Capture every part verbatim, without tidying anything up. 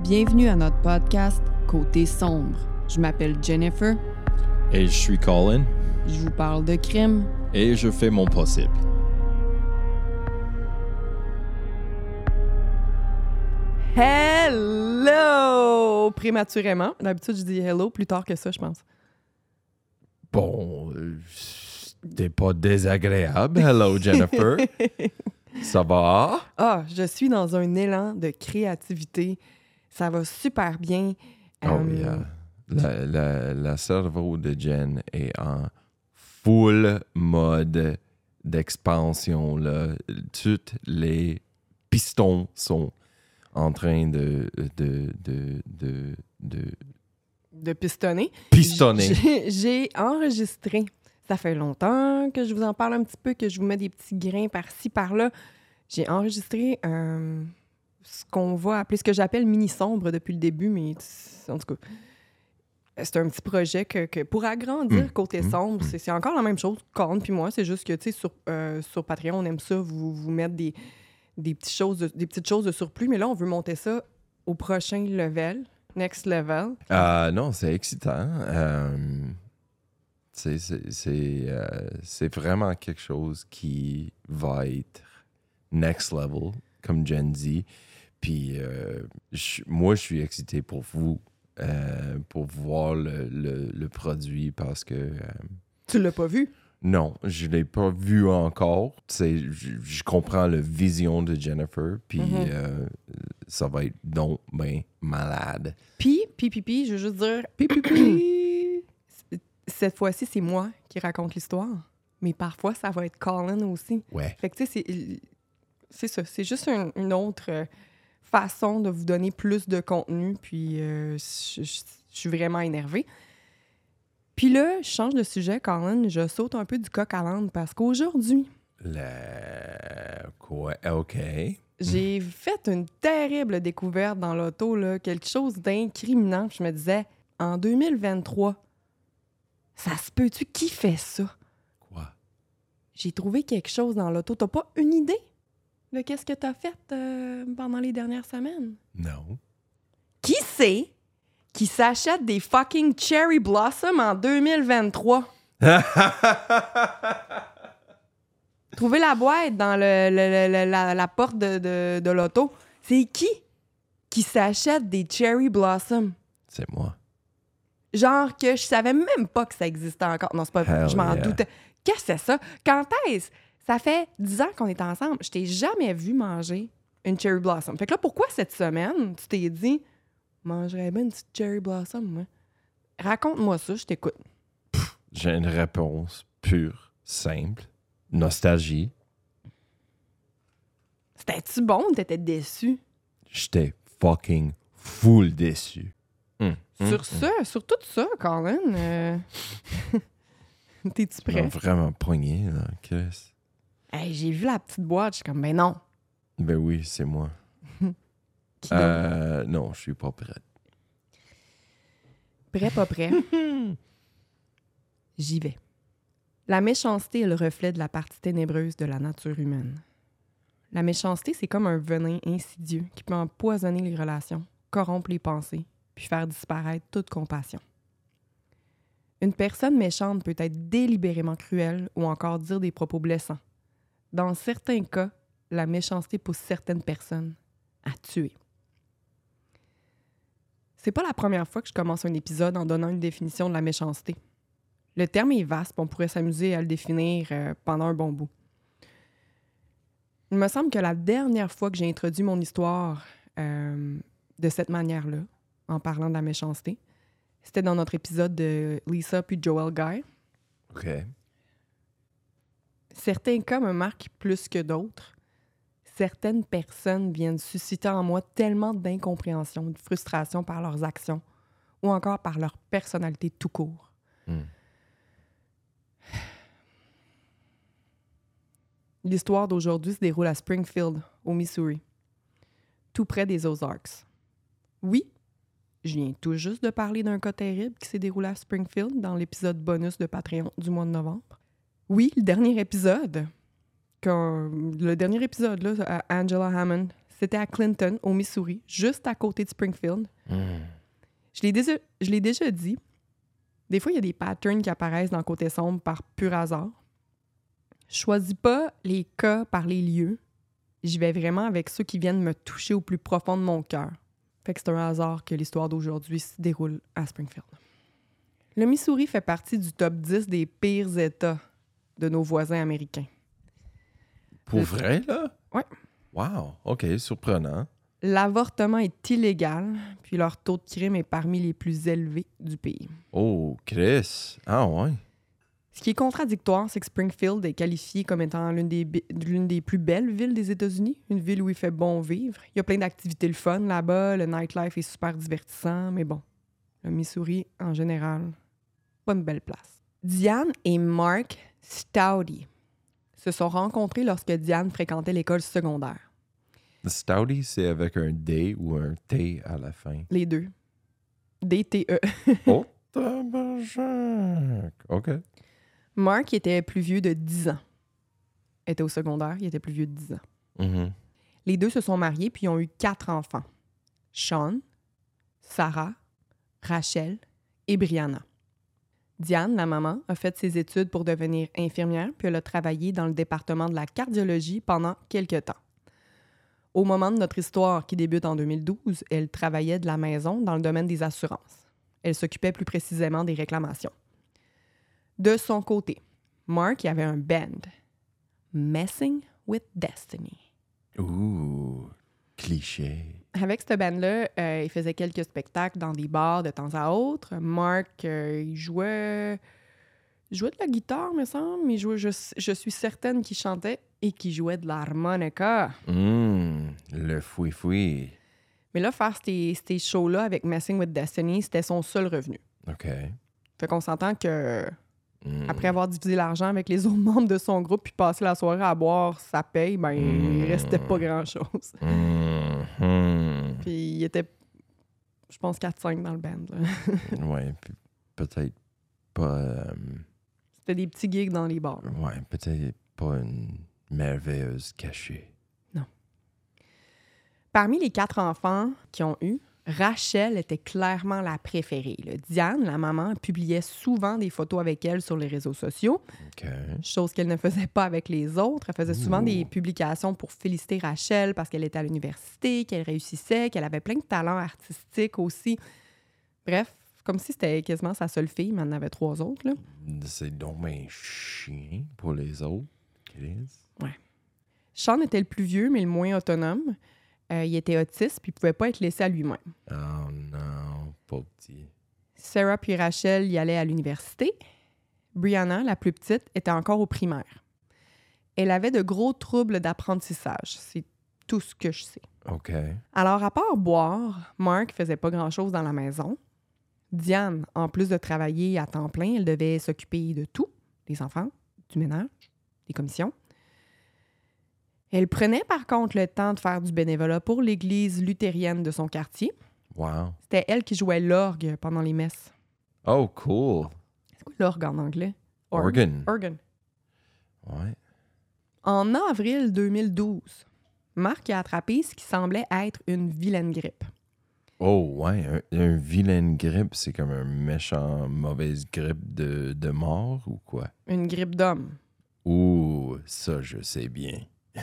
Bienvenue à notre podcast Côté sombre. Je m'appelle Jennifer. Et je suis Colin. Je vous parle de crime. Et je fais mon possible. Hello! Prématurément. D'habitude, je dis hello plus tard que ça, je pense. Bon, euh, t'es pas désagréable. Hello, Jennifer. Ça va? Ah, je suis dans un élan de créativité. Ça va super bien. Oh, Um, yeah. La, la, la cerveau de Jen est en full mode d'expansion, là. Tous les pistons sont en train de... de, de, de, de... de pistonner. pistonner. J'ai, j'ai enregistré. Ça fait longtemps que je vous en parle un petit peu, que je vous mets des petits grains par-ci, par-là. J'ai enregistré euh, ce qu'on va appeler, ce que j'appelle mini-sombre depuis le début, mais en tout cas, c'est un petit projet que, que pour agrandir mmh. côté mmh. sombre, mmh. c'est, c'est encore la même chose, Colin puis moi. C'est juste que, tu sais, sur, euh, sur Patreon, on aime ça, vous, vous mettre des, des, petites choses de, des petites choses de surplus, mais là, on veut monter ça au prochain level, next level. Euh, non, c'est excitant. Euh, c'est, c'est, c'est, euh, c'est vraiment quelque chose qui va être next level, comme Jen dit. Puis euh, je, moi, je suis excité pour vous, euh, pour voir le, le, le produit parce que... Euh, Tu l'as pas vu? non, je l'ai pas vu encore. C'est, je, je comprends la vision de Jennifer, puis Mm-hmm. euh, ça va être donc ben malade. Puis, puis, puis, puis, je veux juste dire, puis, puis, puis, cette fois-ci, c'est moi qui raconte l'histoire. Mais parfois, ça va être Colin aussi. Ouais. Fait que, tu sais, c'est, c'est ça. C'est juste un- une autre euh, façon de vous donner plus de contenu. Puis, euh, je, je- je suis vraiment énervée. Puis là, je change de sujet, Colin. Je saute un peu du coq à l'âne parce qu'aujourd'hui, Le... Quoi? OK. j'ai fait une terrible découverte dans l'auto, là, quelque chose d'incriminant. Je me disais, en deux mille vingt-trois, ça se peut-tu? Qui fait ça? Quoi? J'ai trouvé quelque chose dans l'auto. T'as pas une idée de qu'est-ce que t'as fait euh, pendant les dernières semaines? Non. Qui c'est qui s'achète des fucking Cherry Blossom en deux mille vingt-trois? Trouvez la boîte dans le, le- le- la, la porte de, de, de l'auto. C'est qui qui s'achète des Cherry Blossom? C'est moi. Genre que je savais même pas que ça existait encore. Non, c'est pas vrai. Hell Je m'en yeah. doutais. Qu'est-ce que c'est ça? Quand est-ce? Ça fait dix ans qu'on est ensemble. Je t'ai jamais vu manger une Cherry Blossom. Fait que là, pourquoi cette semaine, tu t'es dit, mangerais bien une petite Cherry Blossom, moi? Raconte-moi ça, je t'écoute. J'ai une réponse pure, simple. Nostalgie. C'était-tu bon ou t'étais déçu? J'étais fucking full déçu. Hum, hum, Sur hum. ça, sur tout ça, Colin, euh, t'es-tu Tu m'as prêt? vraiment pogné, là, Chris. Hey, j'ai vu la petite boîte, je suis comme, ben non. Ben oui, c'est moi. Qui donc? Euh, non, je suis pas prête. Prêt, pas prêt? J'y vais. La méchanceté est le reflet de la partie ténébreuse de la nature humaine. La méchanceté, c'est comme un venin insidieux qui peut empoisonner les relations, corrompre les pensées, puis faire disparaître toute compassion. Une personne méchante peut être délibérément cruelle ou encore dire des propos blessants. Dans certains cas, la méchanceté pousse certaines personnes à tuer. C'est pas la première fois que je commence un épisode en donnant une définition de la méchanceté. Le terme est vaste, on pourrait s'amuser à le définir euh, pendant un bon bout. Il me semble que la dernière fois que j'ai introduit mon histoire euh, de cette manière-là, en parlant de la méchanceté, c'était dans notre épisode de Lisa puis Joel Guy. OK. Certains cas me marquent plus que d'autres. Certaines personnes viennent susciter en moi tellement d'incompréhension, de frustration par leurs actions ou encore par leur personnalité tout court. Hum. L'histoire d'aujourd'hui se déroule à Springfield, au Missouri, tout près des Ozarks. Oui, je viens tout juste de parler d'un cas terrible qui s'est déroulé à Springfield dans l'épisode bonus de Patreon du mois de novembre. Oui, le dernier épisode, quand, le dernier épisode, là, à Angela Hammond, C'était à Clinton, au Missouri, juste à côté de Springfield. Mm. Je l'ai déjà, je l'ai déjà dit. Des fois, il y a des patterns qui apparaissent dans le côté sombre par pur hasard. Je choisis pas les cas par les lieux. J'y vais vraiment avec ceux qui viennent me toucher au plus profond de mon cœur. Fait que c'est un hasard que l'histoire d'aujourd'hui se déroule à Springfield. Le Missouri fait partie du top dix des pires États de nos voisins américains. Pour Le- vrai, là? Ouais. Wow, OK, surprenant. L'avortement est illégal, puis leur taux de crime est parmi les plus élevés du pays. Oh, Chris. Ah ouais. Ce qui est contradictoire, c'est que Springfield est qualifiée comme étant l'une des, bi- l'une des plus belles villes des États-Unis, une ville où il fait bon vivre. Il y a plein d'activités le fun là-bas, le nightlife est super divertissant, mais bon, le Missouri, en général, pas une belle place. Diane et Mark Stoudy se sont rencontrés lorsque Diane fréquentait l'école secondaire. Le Stoudy, c'est avec un D ou un T à la fin. Les deux. D T E. Oh, tabarnak. OK. Mark était plus vieux de dix ans. Il était au secondaire, il était plus vieux de dix ans. Mhm. Les deux se sont mariés puis ont eu quatre enfants. Sean, Sarah, Rachel et Brianna. Diane, la maman, a fait ses études pour devenir infirmière puis elle a travaillé dans le département de la cardiologie pendant quelques temps. Au moment de notre histoire qui débute en deux mille douze, elle travaillait de la maison dans le domaine des assurances. Elle s'occupait plus précisément des réclamations. De son côté, Mark y avait un band, Messing with Destiny. Ouh, cliché. Avec cette band-là, euh, il faisait quelques spectacles dans des bars de temps à autre. Mark, euh, il jouait... il jouait de la guitare, me semble. Il jouait, je, je suis certaine qu'il chantait et qu'il jouait de l'harmonica. Hum, le foui-foui. Mais là, faire ces, ces shows-là avec Messing with Destiny, c'était son seul revenu. OK. Fait qu'on s'entend que Hum. après avoir divisé l'argent avec les autres membres de son groupe puis passer la soirée à boire sa paye, ben, Mm. il restait pas grand-chose. Mhm. Puis il était, je pense, quatre cinq dans le band. là. Ouais, puis peut-être pas... euh, C'était des petits gigs dans les bars. ouais, peut-être pas une merveilleuse cachée. Parmi les quatre enfants qu'ils ont eus, Rachel était clairement la préférée. là. Diane, la maman, publiait souvent des photos avec elle sur les réseaux sociaux, OK. chose qu'elle ne faisait pas avec les autres. Elle faisait souvent Ouh. des publications pour féliciter Rachel parce qu'elle était à l'université, qu'elle réussissait, qu'elle avait plein de talents artistiques aussi. Bref, comme si c'était quasiment sa seule fille, mais elle en avait trois autres. Là. C'est donc ben chien pour les autres, Chris. Sean était le plus vieux, mais le moins autonome. Euh, il était autiste, puis il pouvait pas être laissé à lui-même. Oh non, pauvre petit. Sarah puis Rachel y allaient à l'université. Brianna, la plus petite, était encore au primaire. Elle avait de gros troubles d'apprentissage. C'est tout ce que je sais. OK. Alors, à part boire, Mark faisait pas grand-chose dans la maison. Diane, en plus de travailler à temps plein, elle devait s'occuper de tout, des enfants, du ménage, des commissions. Elle prenait par contre le temps de faire du bénévolat pour l'église luthérienne de son quartier. Wow. C'était elle qui jouait l'orgue pendant les messes. Oh, cool. C'est quoi l'orgue en anglais? Org. Organ. Organ. Ouais. En avril deux mille douze, Mark a attrapé ce qui semblait être une vilaine grippe. Oh, ouais. Un, un vilaine grippe, c'est comme un méchant, mauvaise grippe de, de mort ou quoi? Une grippe d'homme. Ouh, ça, je sais bien.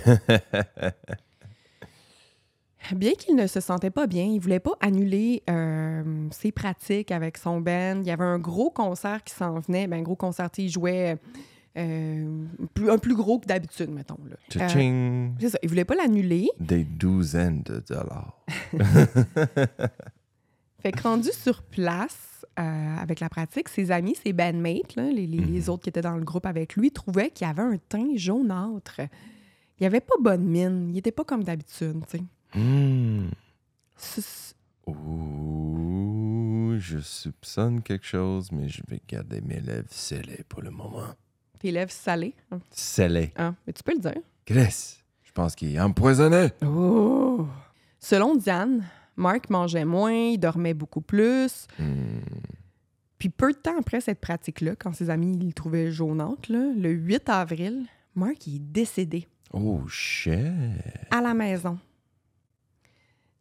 Bien qu'il ne se sentait pas bien, il voulait pas annuler euh, ses pratiques avec son band. Il y avait un gros concert qui s'en venait. Ben, un gros concert, il jouait euh, plus, un plus gros que d'habitude, mettons. Là. Euh, Tching! c'est ça, il voulait pas l'annuler. Des douzaines de dollars. Fait que rendu sur place, euh, avec la pratique, ses amis, ses bandmates, là, les, les, Mhm. les autres qui étaient dans le groupe avec lui, trouvaient qu'il avait un teint jaunâtre. Il avait pas bonne mine. Il était pas comme d'habitude, tu sais. Hmm. S- Ouh, je soupçonne quelque chose, mais je vais garder mes lèvres scellées pour le moment. Tes lèvres salées. hein. Scellées. Ah, mais tu peux le dire. Chris, je pense qu'il est empoisonné. Oh! Selon Diane, Mark mangeait moins, il dormait beaucoup plus. Hmm. Puis peu de temps après cette pratique-là, quand ses amis le trouvaient jaunâtre, là, le huit avril, Mark il est décédé Oh, shit. à la maison.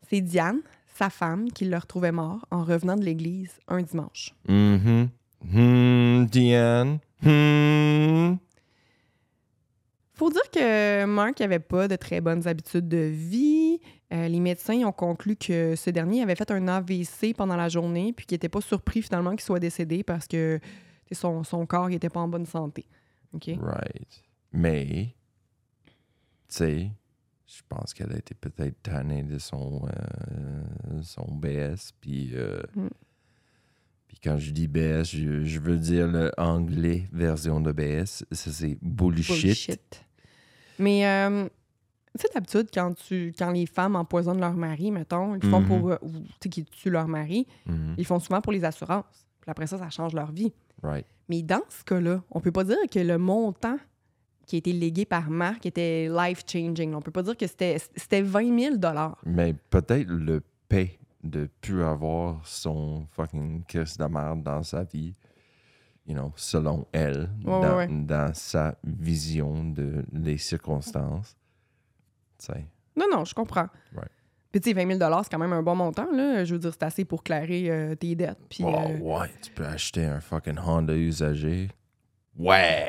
C'est Diane, sa femme, qui le retrouvait mort en revenant de l'église un dimanche. Mm-hmm. Hmm, Diane. Hmm. Faut dire que Mark n'avait pas de très bonnes habitudes de vie. Euh, les médecins ont conclu que ce dernier avait fait un A V C pendant la journée puis qu'il n'était pas surpris finalement qu'il soit décédé parce que son, son corps n'était pas en bonne santé. Okay? Right. Mais, tu sais, je pense qu'elle a été peut-être tannée de son, euh, son B S. Puis, euh, Mm. puis quand je dis B S, je, je veux dire l'anglais version de B S. Ça, c'est bullshit. Bullshit. Mais, euh, tu sais, d'habitude, quand, tu, quand les femmes empoisonnent leur mari, mettons, ils le font Mhm. pour... euh, ou, tu sais, qu'ils tuent leur mari, Mhm. ils le font souvent pour les assurances. Puis après ça, ça change leur vie. Right. Mais dans ce cas-là, on peut pas dire que le montant qui a été légué par Mark était life-changing. On peut pas dire que c'était, c'était vingt mille dollars. Mais peut-être le paix de plus avoir son fucking kiss de merde dans sa vie, you know, selon elle, Ouais, dans, ouais, ouais. dans sa vision de les circonstances. Tu sais. Non, non, je comprends. Ouais. Puis, tu sais, vingt mille dollars, c'est quand même un bon montant, là. Je veux dire, c'est assez pour clairer euh, tes dettes. Puis, Oh, euh, ouais, tu peux acheter un fucking Honda usagé. Ouais!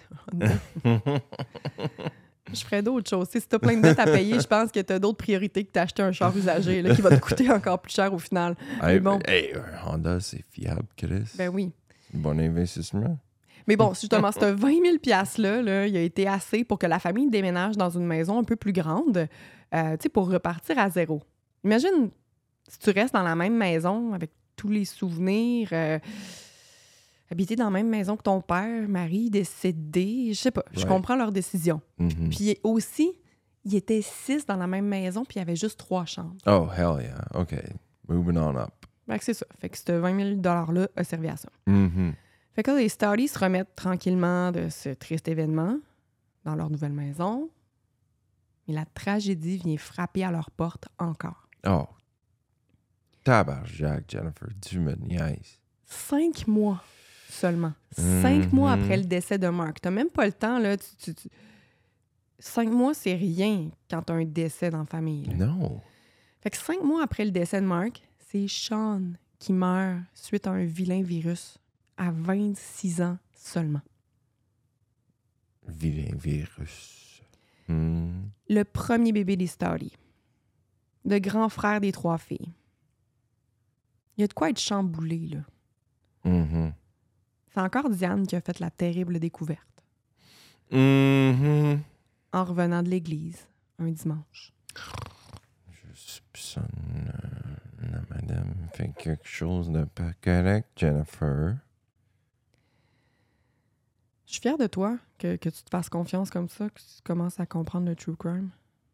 je ferais d'autres choses. Tu sais, si t'as plein de dettes à payer, je pense que t'as d'autres priorités que t'acheter un char usagé, là, qui va te coûter encore plus cher au final. Hey, bon. hey, un Honda, c'est fiable, Chris. Ben oui. Bon investissement. Mais bon, justement, ce vingt mille dollars-là, là, il a été assez pour que la famille déménage dans une maison un peu plus grande, euh, tu sais, pour repartir à zéro. Imagine si tu restes dans la même maison avec tous les souvenirs, euh, habiter dans la même maison que ton père, mari décédé, je sais pas, je Ouais. comprends leur décision. Mhm. Puis aussi, il était six dans la même maison, puis il y avait juste trois chambres. Oh, hell yeah. OK. Moving on up. Fait que c'est ça. Fait que ce vingt mille dollars-là a servi à ça. Mhm. Fait que là, les Stoudy se remettent tranquillement de ce triste événement dans leur nouvelle maison. Mais la tragédie vient frapper à leur porte encore. Oh. Tabarnak, Jennifer, tu me niaises. Cinq mois seulement. Cinq Mhm. mois après le décès de Mark. T'as même pas le temps, là. Tu, tu- tu- Cinq mois, c'est rien quand t'as un décès dans la famille. là. Non. Fait que cinq mois après le décès de Mark, c'est Sean qui meurt suite à un vilain virus à vingt-six ans seulement. Vilain virus. Hmm. Le premier bébé des Stoudy. Le grand frère des trois filles. Il y a de quoi être chamboulé, là. Mhm. C'est encore Diane qui a fait la terrible découverte Mhm. en revenant de l'église un dimanche. Je soupçonne euh, la madame fait quelque chose de pas correct, Jennifer. Je suis fière de toi que, que tu te fasses confiance comme ça, que tu commences à comprendre le true crime.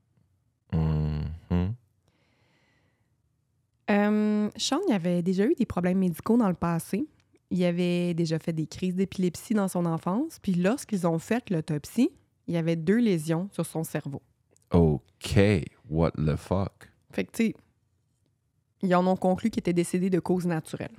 Mhm. Euh, Sean il avait déjà eu des problèmes médicaux dans le passé. Il avait déjà fait des crises d'épilepsie dans son enfance. Puis lorsqu'ils ont fait l'autopsie, il y avait deux lésions sur son cerveau. OK. What the fuck? Fait que, tu sais, ils en ont conclu qu'il était décédé de cause naturelle.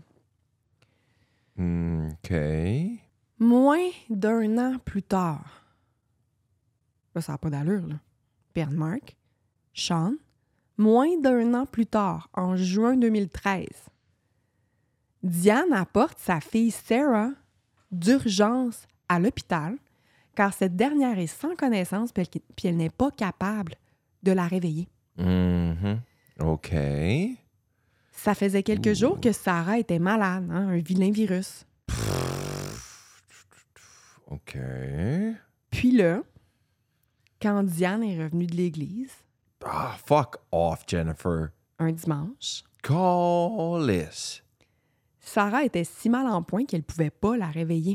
OK. Moins d'un an plus tard, là, ça n'a pas d'allure, là. Père de Mark, Sean, moins d'un an plus tard, en juin deux mille treize, Diane apporte sa fille Sarah d'urgence à l'hôpital car cette dernière est sans connaissance puis elle, puis elle n'est pas capable de la réveiller. Mhm. OK. Ça faisait quelques Ouh. jours que Sarah était malade, hein, un vilain virus. OK. Puis là, quand Diane est revenue de l'église, Ah, fuck off, Jennifer. un dimanche, Callis. Sarah était si mal en point qu'elle ne pouvait pas la réveiller.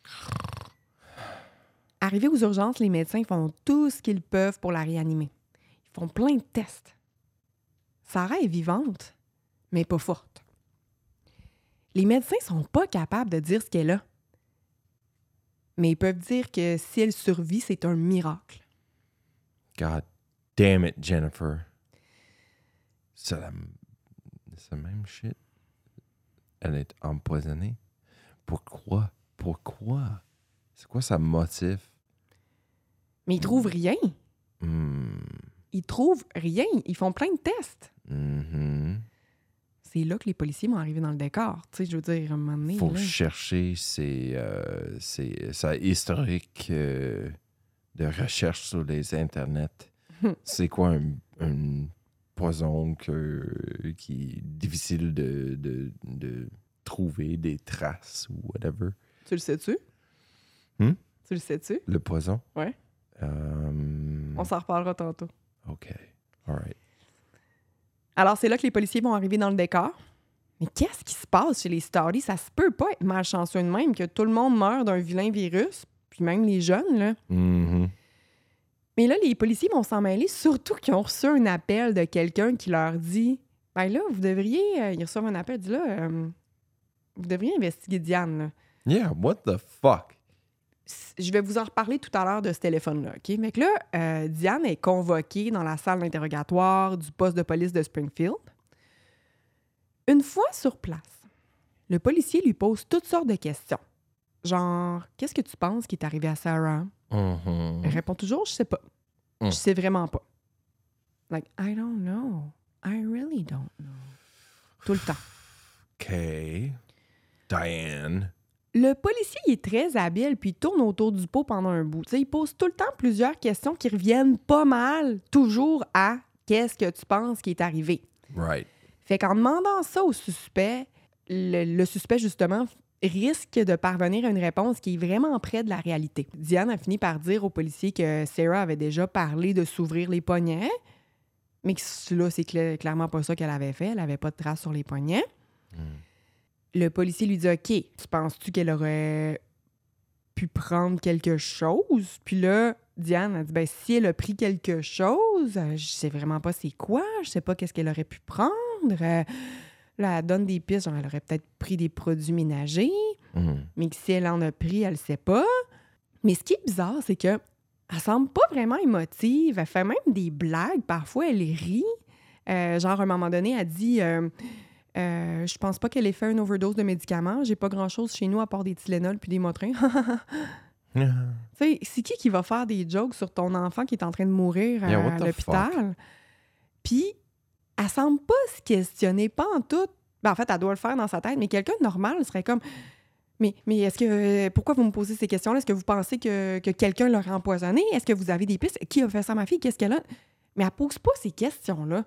Arrivée aux urgences, les médecins font tout ce qu'ils peuvent pour la réanimer. Ils font plein de tests. Sarah est vivante, mais pas forte. Les médecins sont pas capables de dire ce qu'elle a. Mais ils peuvent dire que si elle survit, c'est un miracle. God damn it, Jennifer. C'est la, c'est la même shit. Elle est empoisonnée. Pourquoi? Pourquoi? C'est quoi sa motif? Mais ils trouvent rien. Hmm. Ils trouvent rien. Ils font plein de tests. Mhm. C'est là que les policiers vont arriver dans le décor. Tu sais, je veux dire, à un moment donné... Faut là, chercher ses, euh, ses- sa historique euh, de recherche sur les internets. C'est quoi un, un poison que, qui est difficile de, de, de trouver des traces ou whatever? Tu le sais-tu? Hmm? Tu le sais-tu? Le poison? Ouais. Euh, On s'en reparlera tantôt. OK. All right. Alors, c'est là que les policiers vont arriver dans le décor. Mais qu'est-ce qui se passe chez les Stardee? Ça se peut pas être malchanceux de même que tout le monde meurt d'un vilain virus, puis même les jeunes, là. Mhm. Mais là, les policiers vont s'en mêler, surtout qu'ils ont reçu un appel de quelqu'un qui leur dit « Ben là, vous devriez... Euh, » ils reçoivent un appel, dit là, euh, vous devriez investiguer Diane, là. Yeah, what the fuck? Je vais vous en reparler tout à l'heure de ce téléphone-là, OK? Mais que là, euh, Diane est convoquée dans la salle d'interrogatoire du poste de police de Springfield. Une fois sur place, le policier lui pose toutes sortes de questions. Genre, qu'est-ce que tu penses qui est arrivé à Sarah? Mhm. Elle répond toujours, je sais pas. Mm. Je sais vraiment pas. Like, I don't know. I really don't know. Tout le temps. OK. Diane. Le policier il est très habile puis il tourne autour du pot pendant un bout. T'sais, il pose tout le temps plusieurs questions qui reviennent pas mal, toujours à « qu'est-ce que tu penses qui est arrivé? » Right. Fait qu'en demandant ça au suspect, le, le suspect, justement, risque de parvenir à une réponse qui est vraiment près de la réalité. Diane a fini par dire au policier que Sarah avait déjà parlé de s'ouvrir les poignets, mais que là, c'est cl- clairement pas ça qu'elle avait fait. Elle avait pas de traces sur les poignets. Mm. Le policier lui dit « OK, tu penses-tu qu'elle aurait pu prendre quelque chose? » Puis là, Diane a dit « Ben, si elle a pris quelque chose, euh, je sais vraiment pas c'est quoi. Je sais pas qu'est-ce qu'elle aurait pu prendre. Euh, » Là, elle donne des pistes, genre elle aurait peut-être pris des produits ménagers, Mm. mais que si elle en a pris, elle le sait pas. Mais ce qui est bizarre, c'est que elle semble pas vraiment émotive. Elle fait même des blagues. Parfois, elle rit. Euh, genre, à un moment donné, elle dit euh, euh, Je pense pas qu'elle ait fait une overdose de médicaments. J'ai pas grand-chose chez nous à part des Tylenol puis des Motrins. » Tu sais, c'est qui qui va faire des jokes sur ton enfant qui est en train de mourir à Yeah, what the l'hôpital? Puis, elle semble pas se questionner, pas en tout. Ben, en fait, elle doit le faire dans sa tête, mais quelqu'un de normal serait comme Mais, mais est-ce que. Pourquoi vous me posez ces questions-là? Est-ce que vous pensez que, que quelqu'un l'aurait empoisonné? Est-ce que vous avez des pistes? Qui a fait ça à ma fille? Qu'est-ce qu'elle a? Mais elle pose pas ces questions-là.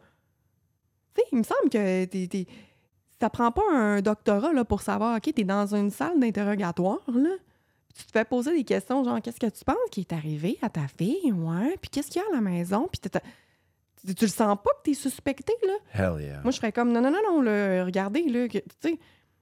Tu sais, il me semble que t'es, t'es... ça prend pas un doctorat là, pour savoir, OK, t'es dans une salle d'interrogatoire, là. Tu te fais poser des questions, genre, qu'est-ce que tu penses qui est arrivé à ta fille? Ouais. Puis qu'est-ce qu'il y a à la maison? Puis t'as... Tu, tu le sens pas que t'es suspecté, là? Hell yeah. Moi, je ferais comme, non, non, non, non, là, regardez, là, que, tu sais,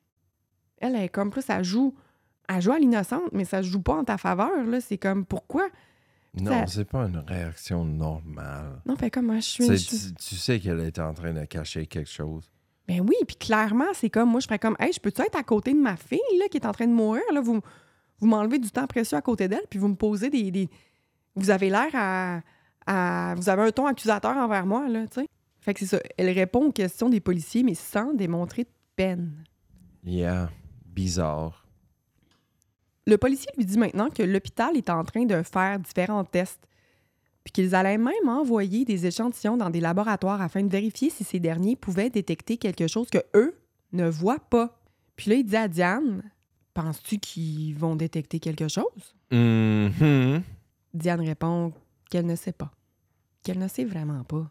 elle est comme, plus, ça joue, elle joue à l'innocente, mais ça joue pas en ta faveur, là. C'est comme, pourquoi? Non, ça- c'est pas une réaction normale. Non, fait comme, moi, je suis... C'est- je suis- tu, tu sais qu'elle était en train de cacher quelque chose. Ben oui, puis clairement, c'est comme, moi, je ferais comme, hey, je peux-tu être à côté de ma fille, là, qui est en train de mourir, là? Vous, vous m'enlevez du temps précieux à côté d'elle, puis vous me posez des... des... Vous avez l'air à... à... Vous avez un ton accusateur envers moi, là, tu sais. Fait que c'est ça. Elle répond aux questions des policiers, mais sans démontrer de peine. Yeah. Bizarre. Le policier lui dit maintenant que l'hôpital est en train de faire différents tests, puis qu'ils allaient même envoyer des échantillons dans des laboratoires afin de vérifier si ces derniers pouvaient détecter quelque chose que eux ne voient pas. Puis là, il dit à Diane, « Penses-tu qu'ils vont détecter quelque chose? » Mhm. Diane répond qu'elle ne sait pas, qu'elle ne sait vraiment pas.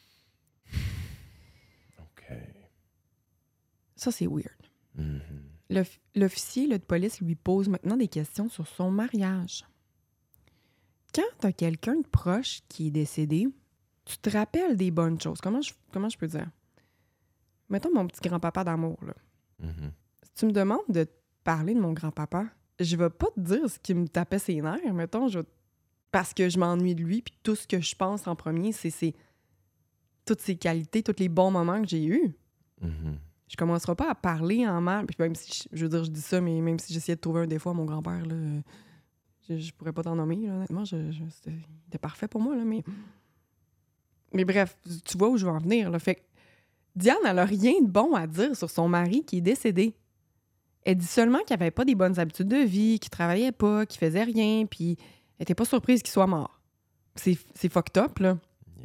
OK. Ça, c'est weird. Mhm. L'off- L'officier là, de police lui pose maintenant des questions sur son mariage. Quand t'as quelqu'un de proche qui est décédé, tu te rappelles des bonnes choses. Comment je, comment je peux dire? Mettons mon petit grand-papa d'amour, là. Mhm. Si tu me demandes de te parler de mon grand-papa, je vais pas te dire ce qui me tapait ses nerfs, mettons, je vais- parce que je m'ennuie de lui, puis tout ce que je pense en premier, c'est, c'est toutes ses qualités, tous les bons moments que j'ai eus. Mhm. Je commencerai pas à parler en mal. Puis même si, je, je veux dire, je dis ça, mais même si j'essayais de trouver un défaut à mon grand-père, là, euh, je, je pourrais pas t'en nommer, là, honnêtement. Je, je, c'était, il était parfait pour moi, là, mais... Mais bref, tu vois où je veux en venir, là. Fait que Diane, elle a rien de bon à dire sur son mari qui est décédé. Elle dit seulement qu'il avait pas des bonnes habitudes de vie, qu'il travaillait pas, qu'il faisait rien, puis elle était pas surprise qu'il soit mort. C'est, c'est fucked up, là. Yeah.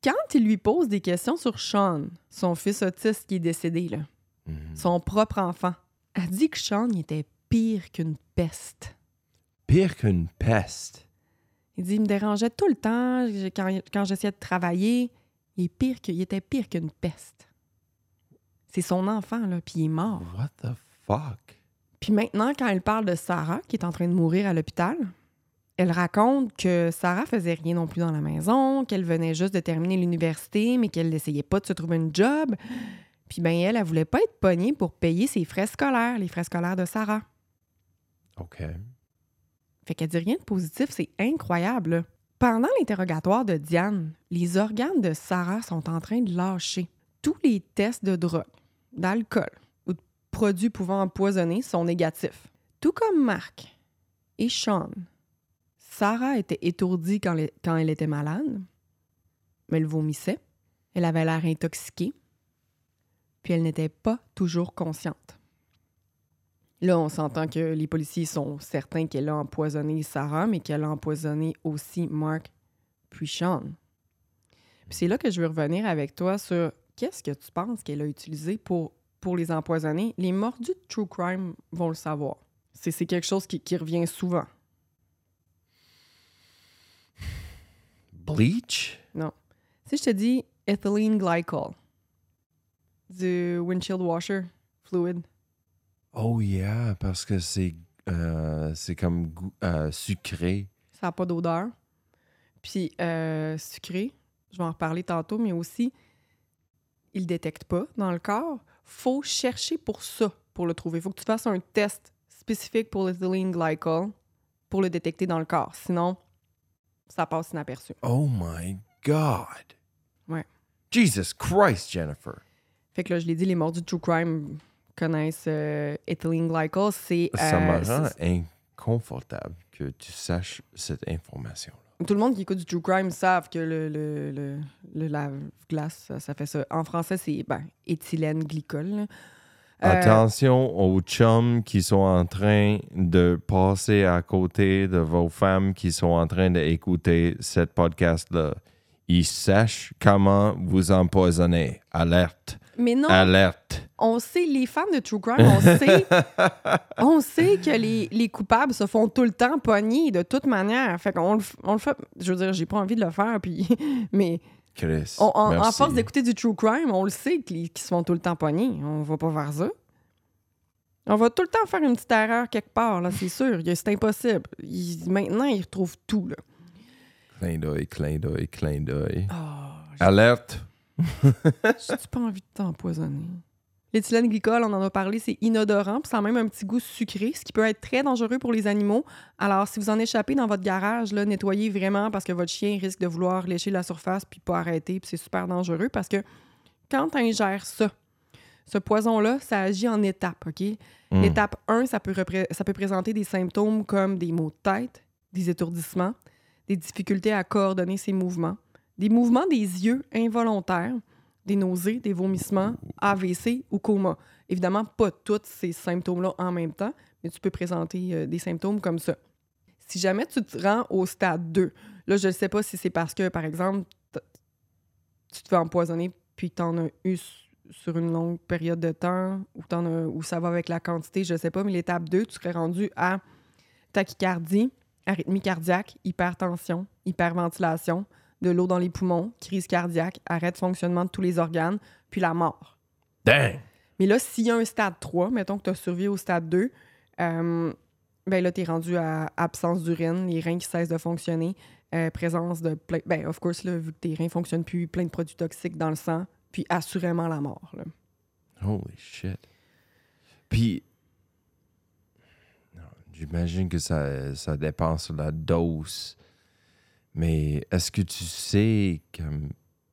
quand il lui pose des questions sur Sean, son fils autiste qui est décédé, là, Mhm. son propre enfant, elle dit que Sean il était pire qu'une peste. Pire qu'une peste. Il dit, il me dérangeait tout le temps quand, quand j'essayais de travailler. Il, est pire que, il était pire qu'une peste. C'est son enfant, là, puis il est mort. What the fuck? Puis maintenant, quand elle parle de Sarah, qui est en train de mourir à l'hôpital, elle raconte que Sarah faisait rien non plus dans la maison, qu'elle venait juste de terminer l'université, mais qu'elle n'essayait pas de se trouver une job. Puis ben elle, elle voulait pas être pognée pour payer ses frais scolaires, les frais scolaires de Sarah. OK. Fait qu'elle dit rien de positif, c'est incroyable. Là. Pendant l'interrogatoire de Diane, les organes de Sarah sont en train de lâcher. Tous les tests de drogue, d'alcool ou de produits pouvant empoisonner sont négatifs. Tout comme Marc et Sean. Sarah était étourdie quand, les, quand elle était malade, mais elle vomissait. Elle avait l'air intoxiquée, puis elle n'était pas toujours consciente. Là, on s'entend que les policiers sont certains qu'elle a empoisonné Sarah, mais qu'elle a empoisonné aussi Mark puis Sean. Puis c'est là que je veux revenir avec toi sur qu'est-ce que tu penses qu'elle a utilisé pour, pour les empoisonner. Les mordus de True Crime vont le savoir. C'est, c'est quelque chose qui, qui revient souvent. Bleach? Non. Si je te dis ethylene glycol, du windshield washer fluid, Oh yeah, parce que c'est euh, c'est comme goût- euh, sucré. ça n'a pas d'odeur. Puis euh, sucré, je vais en reparler tantôt, mais aussi, il ne détecte pas dans le corps. Faut chercher pour ça, pour le trouver. Il faut que tu fasses un test spécifique pour l'ethylene glycol pour le détecter dans le corps. Sinon, ça passe inaperçu. Oh my God! Ouais. Jesus Christ, Jennifer! Fait que là, je l'ai dit, les mordus de True Crime connaissent euh, ethylene glycol. C'est, Ça euh, me rend c'est- inconfortable que tu saches cette information-là. Tout le monde qui écoute du True Crime savent que le, le, le, le lave-glace, ça, ça fait ça. En français, c'est ben, éthylène glycol. là. Euh, Attention aux chums qui sont en train de passer à côté de vos femmes qui sont en train d'écouter cette podcast-là. Ils sachent comment vous empoisonner. Alerte. mais non, Alerte. on sait, les fans de True Crime, on sait, on sait que les, les coupables se font tout le temps pogner de toute manière. Fait qu'on le, f- on le fait. Je veux dire, j'ai pas envie de le faire, puis, mais Chris, on- en, en merci. force d'écouter du True Crime, on le sait qu'ils qu'ils se font tout le temps pogner. On va pas faire ça. On va tout le temps faire une petite erreur quelque part, là, c'est sûr. Il y a- C'est impossible. Ils- maintenant, ils retrouvent tout, là. Clin d'œil, clin d'œil, clin d'œil. Oh, Alerte. j'ai pas envie de t'empoisonner. L'éthylène glycol, on en a parlé, c'est inodorant, puis ça a même un petit goût sucré, ce qui peut être très dangereux pour les animaux. Alors, si vous en échappez dans votre garage, là, nettoyez vraiment parce que votre chien risque de vouloir lécher la surface puis pas arrêter, puis c'est super dangereux parce que quand tu ingères ça, ce poison-là, ça agit en étapes, OK? Mm. L'étape un, ça peut, repré- ça peut présenter des symptômes comme des maux de tête, des étourdissements, des difficultés à coordonner ses mouvements, des mouvements des yeux involontaires, des nausées, des vomissements, A V C ou coma. Évidemment, pas tous ces symptômes-là en même temps, mais tu peux présenter euh, des symptômes comme ça. Si jamais tu te rends au stade deux, là, je ne sais pas si c'est parce que, par exemple, t- tu te fais empoisonner puis tu en as eu s- sur une longue période de temps ou, t'en as- ou ça va avec la quantité, je ne sais pas, mais l'étape deux, tu serais rendu à tachycardie, arythmie cardiaque, hypertension, hyperventilation, de l'eau dans les poumons, crise cardiaque, arrêt de fonctionnement de tous les organes, puis la mort. Dang! Mais là, s'il y a un stade trois, mettons que tu as survécu au stade deux, euh, ben là, tu es rendu à absence d'urine, les reins qui cessent de fonctionner, euh, présence de plein... Ben, of course, là, vu que tes reins ne fonctionnent plus, plein de produits toxiques dans le sang, puis assurément la mort. Là. Holy shit. Puis, non, j'imagine que ça, ça dépend sur la dose. Mais est-ce que tu sais comme,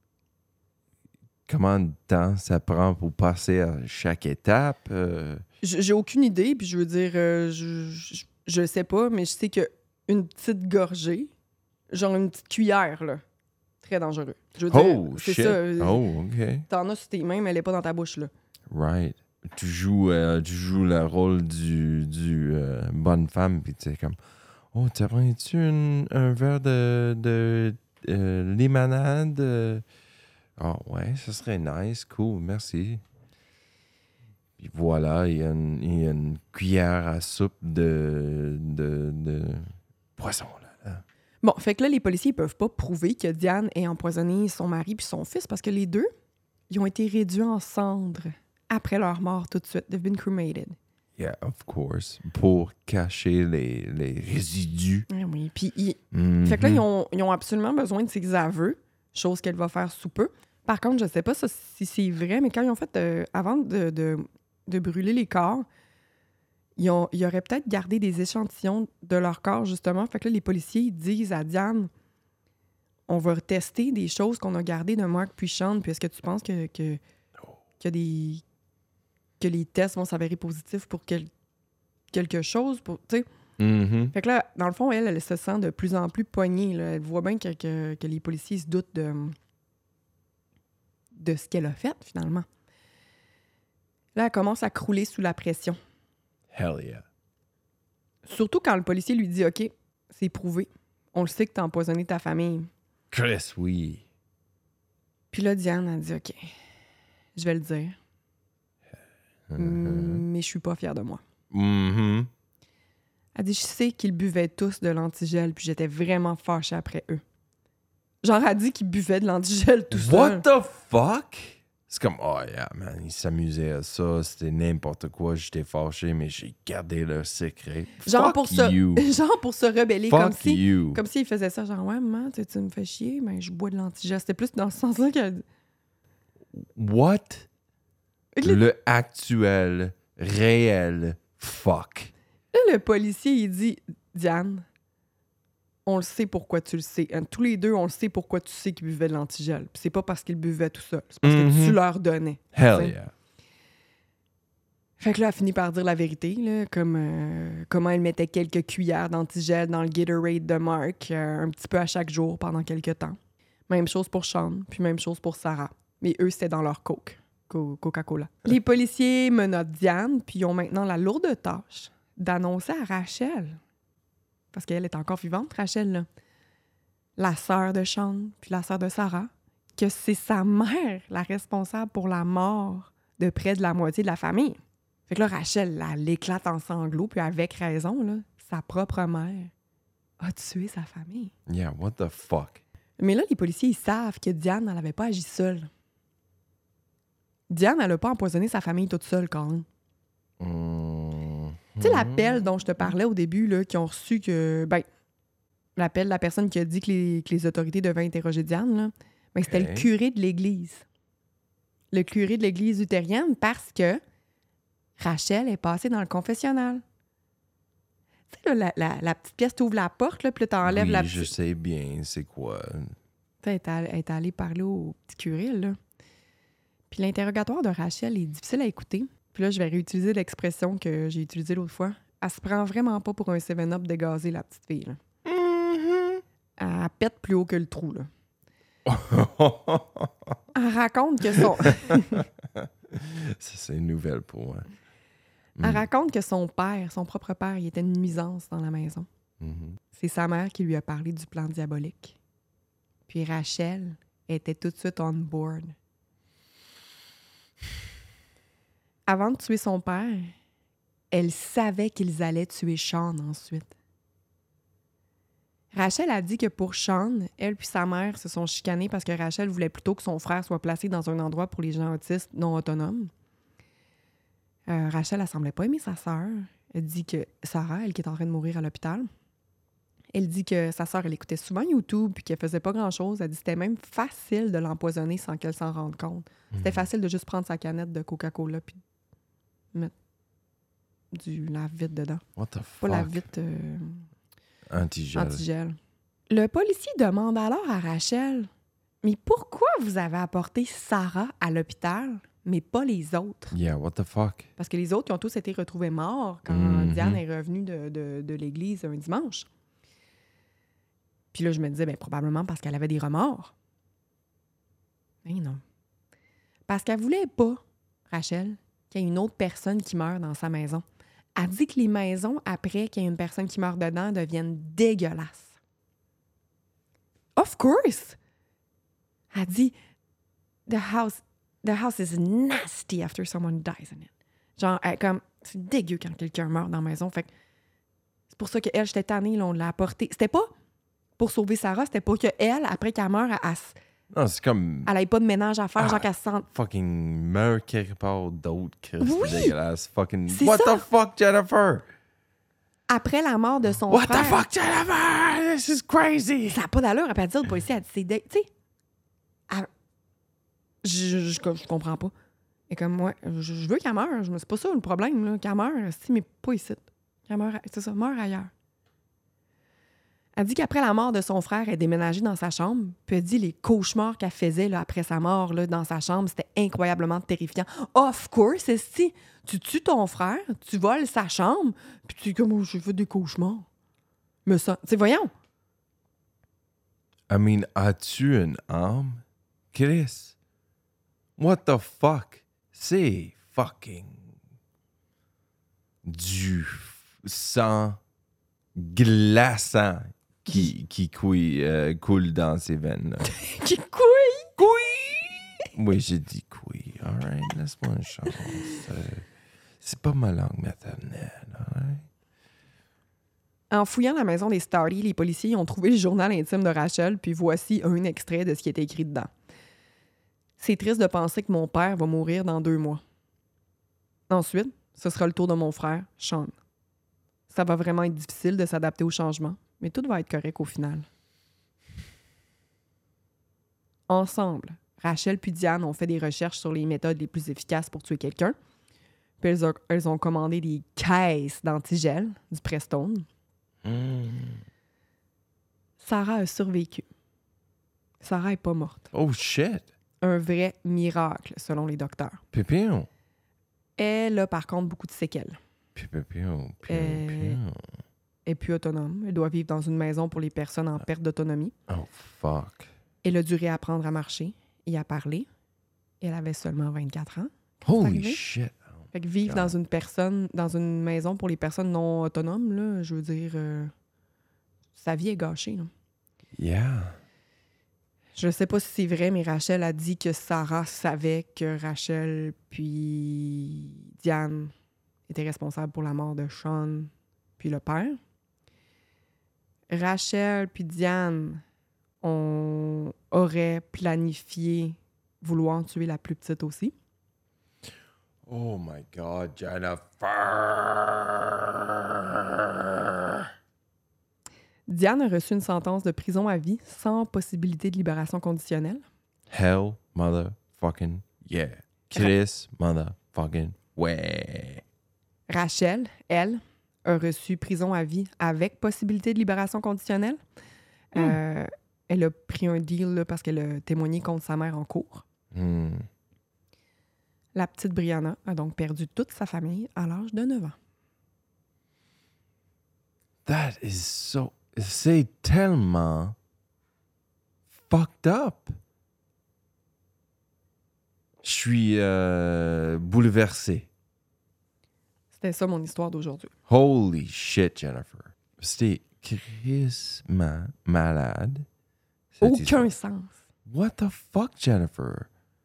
comment de temps ça prend pour passer à chaque étape? Euh, J- J'ai aucune idée, puis je veux dire, euh, je, je, je sais pas, mais je sais qu'une petite gorgée, genre une petite cuillère, là, très dangereux. Je veux dire, oh, c'est shit. ça. euh, Oh, OK. T'en as sur tes mains, mais elle est pas dans ta bouche, là. Right. Tu joues, euh, tu joues le rôle du, du euh, bonne femme, puis tu sais comme, oh, t'as pris-tu un, un verre de, de euh, limonade. Euh... Oh, ouais, ça serait nice. Cool, merci. Puis voilà, il y a une, il y a une cuillère à soupe de, de, de poisson, là. là. Bon, fait que là, les policiers, ils peuvent pas prouver que Diane ait empoisonné son mari puis son fils parce que les deux, ils ont été réduits en cendres après leur mort tout de suite. They've been cremated. Yeah, of course. Pour cacher les, les résidus. Ah oui, puis ils... Mm-hmm. Fait que là, ils ont, ils ont absolument besoin de ses aveux, chose qu'elle va faire sous peu. Par contre, je sais pas ça, si c'est vrai, mais quand ils ont fait, euh, avant de, de, de brûler les corps, ils, ont, ils auraient peut-être gardé des échantillons de leur corps, justement. Fait que là, les policiers, ils disent à Diane, on va tester des choses qu'on a gardées de Mark puis Sean, puis est-ce que tu penses que, que, que, des, que les tests vont s'avérer positifs pour quel, quelque chose? Pour, tu sais? Mm-hmm. Fait que là, dans le fond, elle, elle se sent de plus en plus poignée. Là. Elle voit bien que, que, que les policiers se doutent de, de ce qu'elle a fait, finalement. Là, elle commence à crouler sous la pression. Hell yeah. Surtout quand le policier lui dit « OK, c'est prouvé. On le sait que t'as empoisonné ta famille. » Chris, oui. Puis là, Diane a dit « OK, je vais le dire. Mm-hmm. Mais je suis pas fière de moi. Mm-hmm. » Elle dit « Je sais qu'ils buvaient tous de l'antigel, puis j'étais vraiment fâchée après eux. » Genre, elle dit qu'ils buvaient de l'antigel tout What seul. the fuck? C'est comme, oh yeah, man, ils s'amusaient à ça, c'était n'importe quoi, j'étais fâché, mais j'ai gardé leur secret. Genre Fuck pour, se, you. genre pour se rebeller, Fuck comme si, you. comme s'il faisait ça, genre, ouais, maman, tu, tu me fais chier, mais je bois de l'antigel. C'était plus dans ce sens-là qu'elle dit. What? Le... Le actuel, réel, fuck. Là, le policier, il dit, Diane, on le sait pourquoi tu le sais. Tous les deux, on le sait pourquoi tu sais qu'ils buvaient de l'antigel. Puis c'est pas parce qu'ils buvaient tout seul, c'est parce Mm-hmm. que tu leur donnais. Hell t'sais. yeah. Fait que là, elle finit par dire la vérité, là, comme euh, comment elle mettait quelques cuillères d'antigel dans le Gatorade de Mark, euh, un petit peu à chaque jour pendant quelques temps. Même chose pour Sean, puis même chose pour Sarah. Mais eux, c'était dans leur Coke, Co- Coca-Cola. Les policiers menottent Diane, puis ils ont maintenant la lourde tâche d'annoncer à Rachel, parce qu'elle est encore vivante, Rachel, là, la sœur de Sean, puis la sœur de Sarah, que c'est sa mère la responsable pour la mort de près de la moitié de la famille. Fait que là, Rachel, elle éclate en sanglots, puis avec raison, là, sa propre mère a tué sa famille. Yeah, what the fuck? Mais là, les policiers, ils savent que Diane, elle n'avait pas agi seule. Diane, elle n'a pas empoisonné sa famille toute seule, quand même. Mm-hmm. Tu sais, l'appel dont je te parlais au début, là, qui ont reçu que... Ben, l'appel de la personne qui a dit que les, que les autorités devaient interroger Diane, là, ben, c'était Okay. le curé de l'église. Le curé de l'église luthérienne, parce que Rachel est passée dans le confessionnal. Tu sais, là, la, la, la petite pièce, t'ouvres la porte, là, puis là, t'enlèves Oui, la je petite... sais bien, c'est quoi. Tu sais, elle est allée- elle est allée parler au petit curé, là. Puis l'interrogatoire de Rachel est difficile à écouter. Puis là, je vais réutiliser l'expression que j'ai utilisée l'autre fois. Elle se prend vraiment pas pour un seven up dégazé, la petite fille, là. Mm-hmm. Elle pète plus haut que le trou, là. Elle raconte que son... Ça, c'est une nouvelle pour moi. Elle raconte que son père, son propre père, il était une nuisance dans la maison. Mm-hmm. C'est sa mère qui lui a parlé du plan diabolique. Puis Rachel était tout de suite on board. Avant de tuer son père, elle savait qu'ils allaient tuer Sean ensuite. Rachel a dit que pour Sean, elle puis sa mère se sont chicanés parce que Rachel voulait plutôt que son frère soit placé dans un endroit pour les gens autistes non autonomes. Euh, Rachel, elle semblait pas aimer sa sœur. Elle dit que Sarah, elle qui est en train de mourir à l'hôpital, elle dit que sa sœur, elle écoutait souvent YouTube puis qu'elle faisait pas grand-chose. Elle dit que c'était même facile de l'empoisonner sans qu'elle s'en rende compte. C'était facile de juste prendre sa canette de Coca-Cola puis mettre du lave-vite dedans. What the Pas fuck? lave-vite... Euh... Antigel. Antigel. Le policier demande alors à Rachel, « Mais pourquoi vous avez apporté Sarah à l'hôpital, mais pas les autres? Yeah, what the fuck? » Parce que les autres, ils ont tous été retrouvés morts quand Mhm. Diane est revenue de, de, de l'église un dimanche. Puis là, je me disais, ben, probablement parce qu'elle avait des remords. Mais non. Parce qu'elle voulait pas, Rachel, qu'il y ait une autre personne qui meure dans sa maison. Elle dit que les maisons, après qu'il y ait une personne qui meurt dedans, deviennent dégueulasses. Of course! Elle dit, the house, the house is nasty after someone dies in it. Genre, elle, comme, c'est dégueu quand quelqu'un meurt dans la maison. Fait que c'est pour ça qu'elle, j'étais tannée, là, on l'a apportée. C'était pas pour sauver Sarah, c'était pour qu'elle, après qu'elle meure, elle, elle, Non, c'est comme. elle ait pas de ménage à faire, Ah, genre qu'elle se sente. Fucking meurt quelque part d'autre, Chris. Oui! C'est dégueulasse. Fucking. C'est What ça. the fuck, Jennifer? Après la mort de son What frère. the fuck, Jennifer? This is crazy! Ça n'a pas d'allure. Elle peut dire au policier, elle dit, c'est dé- tu sais. elle- Je, je, je, je comprends pas. Et comme moi, je, je veux qu'elle meure. Je- C'est pas ça le problème, là. Qu'elle meure, si, mais pas ici. Qu'elle meure, c'est ça, meure ailleurs. Elle dit qu'après la mort de son frère, elle est déménagée dans sa chambre. Puis elle dit les cauchemars qu'elle faisait là, après sa mort là, dans sa chambre, c'était incroyablement terrifiant. Of course, si tu tues ton frère, tu voles sa chambre, puis tu dis comme oh, j'ai fait des cauchemars. Mais ça, tu sais, voyons. I mean, as-tu une âme? Chris? What the fuck? C'est fucking du sang glaçant qui, qui couille, euh, coule dans ses veines. Là. Qui couille! Couille! Oui, j'ai dit couille. All right, laisse-moi une chance. Euh, c'est pas ma langue maternelle. All right? En fouillant la maison des Stardy, les policiers ont trouvé le journal intime de Rachel, puis voici un extrait de ce qui était écrit dedans. C'est triste de penser que mon père va mourir dans deux mois. Ensuite, ce sera le tour de mon frère, Sean. Ça va vraiment être difficile de s'adapter au changement, mais tout va être correct au final. Ensemble, Rachel puis Diane ont fait des recherches sur les méthodes les plus efficaces pour tuer quelqu'un. Puis elles ont, elles ont commandé des caisses d'antigel, du Prestone. Mm. Sarah a survécu. Sarah est pas morte. Oh shit! Un vrai miracle, selon les docteurs. Pipion! Elle a par contre beaucoup de séquelles. Pipion, pipion, Euh, pipion. Elle est plus autonome. Elle doit vivre dans une maison pour les personnes en perte d'autonomie. Oh fuck. Elle a dû réapprendre à marcher et à parler. Elle avait seulement vingt-quatre ans. Holy arrivé? shit! Fait que vivre God. dans une personne, dans une maison pour les personnes non autonomes, là, je veux dire, euh, sa vie est gâchée. Là. Yeah. Je sais pas si c'est vrai, mais Rachel a dit que Sarah savait que Rachel puis Diane étaient responsables pour la mort de Sean puis le père. Rachel puis Diane on aurait planifié vouloir tuer la plus petite aussi. Oh my God, Jennifer! Diane a reçu une sentence de prison à vie sans possibilité de libération conditionnelle. Hell, motherfucking yeah. Chris, motherfucking ouais. Rachel, elle, a reçu prison à vie avec possibilité de libération conditionnelle. Mm. Euh, elle a pris un deal là, parce qu'elle a témoigné contre sa mère en cours. Hmm. La petite Brianna a donc perdu toute sa famille à l'âge de neuf ans. That is so... C'est tellement fucked up. Je suis euh, bouleversé. C'était ça mon histoire d'aujourd'hui. Holy shit, Jennifer. C'était crissement malade. cette Aucun histoire. sens. What the fuck, Jennifer?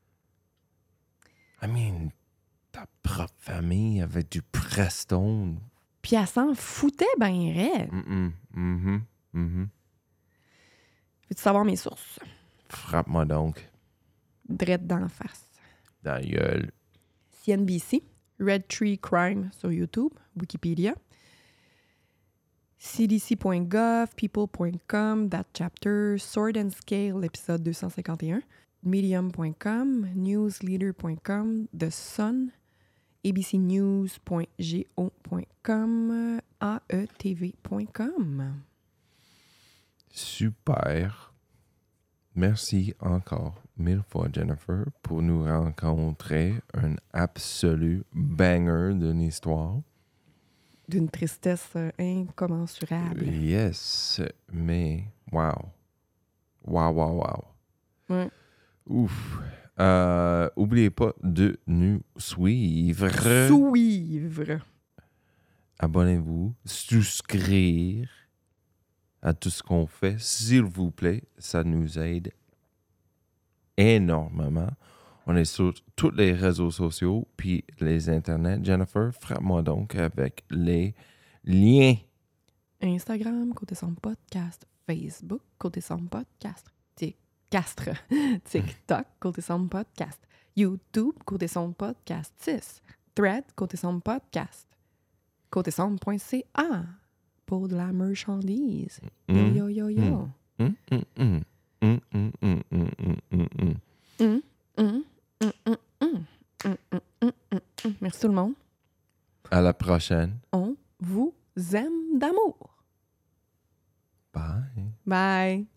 I mean, ta propre famille avec du Prestone. Puis elle s'en foutait ben raide. Mm-mm. Mm-hmm. Mm-hmm. Veux-tu savoir mes sources? Frappe-moi donc Drette d'en face. dans la gueule. C N B C, Red Tree Crime sur YouTube, Wikipédia, C D C point gov, people point com, That Chapter, Sword and Scale, épisode deux cent cinquante et un, medium point com, newsleader point com, The Sun, a b c news point go point com, a e t v point com. Super. Merci encore mille fois, Jennifer, pour nous rencontrer un absolu banger d'une histoire. D'une tristesse euh, incommensurable. Yes, mais wow. Wow, wow, wow. Ouais. Ouf. Euh, oubliez pas de nous suivre. Suivre. Abonnez-vous, souscrire à tout ce qu'on fait. S'il vous plaît, ça nous aide énormément. On est sur tous les réseaux sociaux puis les internets. Jennifer, frappe-moi donc avec les liens. Instagram, Côté Sombre Podcast. Facebook, Côté Sombre Podcast. Tic- Castre. TikTok, Côté Sombre Podcast. YouTube, Côté Sombre Podcast six. Thread, Côté Sombre Podcast. côté sombre point c a pour de la marchandise. Yo, yo, yo, yo. Mm, mm, mm. Mm, mm, mm, mm, mm, mm, mm. Hum, hum, hum, hum, hum. Hum, hum, hum, hum, hum. Merci tout le monde. À la prochaine. On vous aime d'amour. Bye. Bye.